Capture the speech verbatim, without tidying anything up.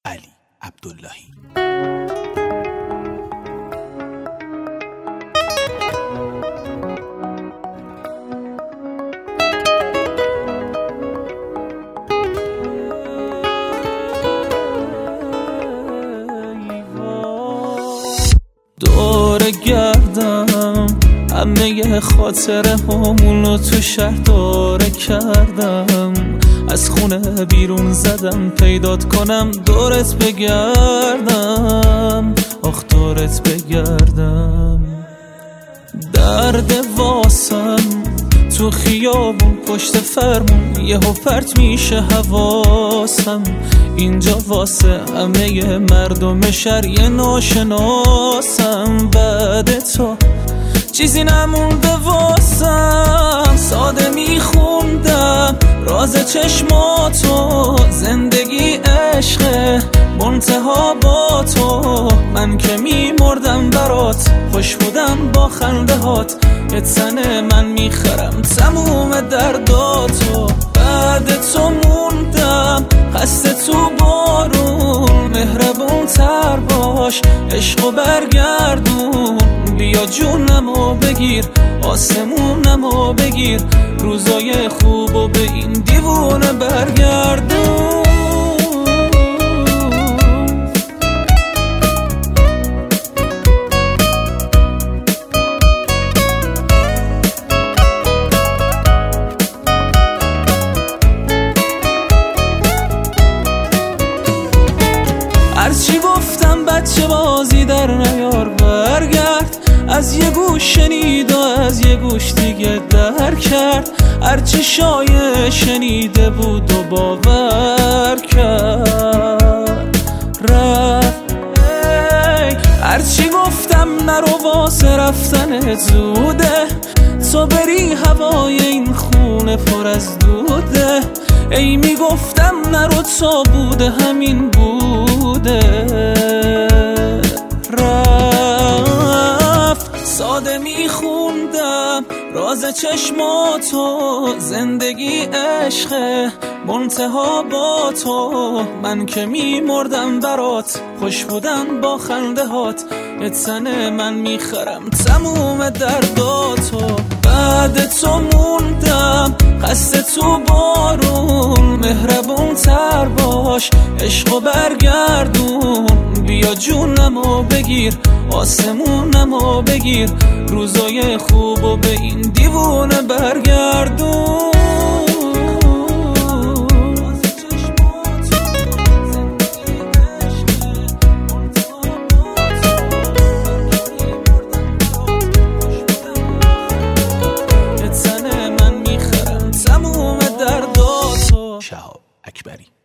علی عبداللهی. دور گردم همه خاطره همونو تو شهر داره کردم، از خونه بیرون زدم پیدات کنم دورت بگردم، آخ دورت بگردم. درد واسم تو خیابون پشت فرمون یهو پرت میشه حواسم، اینجا واسه همه مردم شهر یه ناشناسم. بعد تو چیزی نمونده واسم، ساده میخوندم راز چشماتو، زندگی عشقه منتها با تو، من که میمردم برات خوش بودم با خنده هات، یه تنه من میخرم تموم درداتو. بعد تو موندم خسته تو بارون، مهربون تر باش عشقو برگردون، بیا جونمو بگیر آسمونمو بگیر، روزای خوبو به این دیوونه برگردون. هرچی گفتم بچه بازی در نیار، برگرد از یه گوش شنید و از یه گوش دیگه در کرد، هرچی شایع شنیده بود و باور کرد رفت. هرچی گفتم نرو واسه رفتن زوده، تو بری هوای این خونه پر از دوده، ای میگفتم نرو تا بوده همین بوده رفت. ساده میخوندم راز چشماتو، زندگی عشقه منتها با تو، من که میمردم برات خوش بودم با خنده هات، یه تنه من میخرم تموم درداتو. بعد تو موندم خسته تو بارون، مهربون تر باش عشقو برگردون، بیا جونمو بگیر آسمونمو بگیر، روزای خوبو به این دیوونه برگردون. شهاب اکبری.